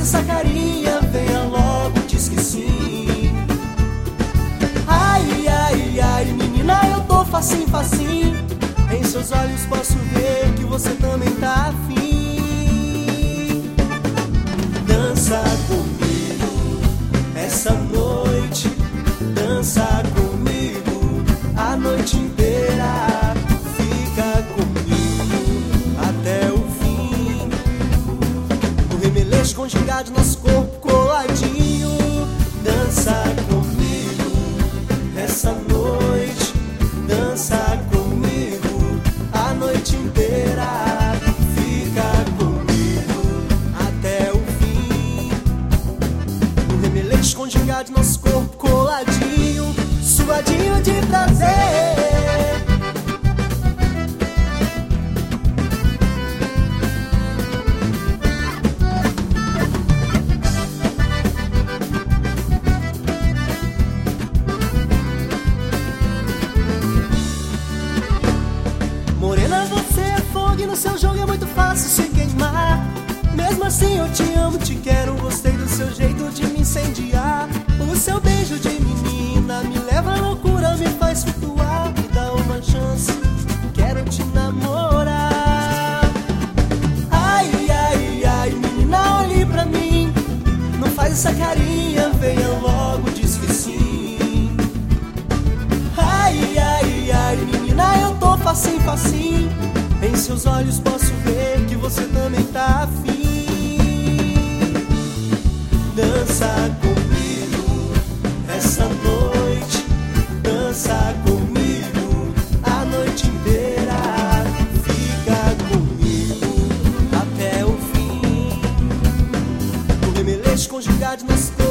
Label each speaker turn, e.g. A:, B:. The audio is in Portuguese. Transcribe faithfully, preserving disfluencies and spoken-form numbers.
A: essa carinha, venha logo, diz que sim. Ai, ai, ai, menina, eu tô facinho, facinho. Em seus olhos posso ver que você também tá afim. Dança comigo essa noite, dança comigo a noite inteira. Fica comigo até o fim. No remeleixo conjugado, nosso corpo coladinho. Dança comigo essa noite, dança comigo a noite inteira. Fica comigo até o fim. No remeleixo conjugado, nosso corpo coladinho, suadinho de prazer. Morena, você é fogo e no seu jogo é muito fácil se queimar. Mesmo assim eu te amo, te quero, gostei do seu jeito de me incendiar. O seu beijo de menina me leva à loucura, me faz flutuar. Me dá uma chance, quero te namorar. Ai, ai, ai, menina, olhe pra mim. Não faz essa carinha, venha logo, diz que sim. Ai, ai, ai, menina, eu tô facinho, facinho. Em seus olhos posso ver que você também tá afim. Dança comigo essa noite, dança comigo a noite inteira. Fica comigo até o fim. No remeleixo conjugado nas cores.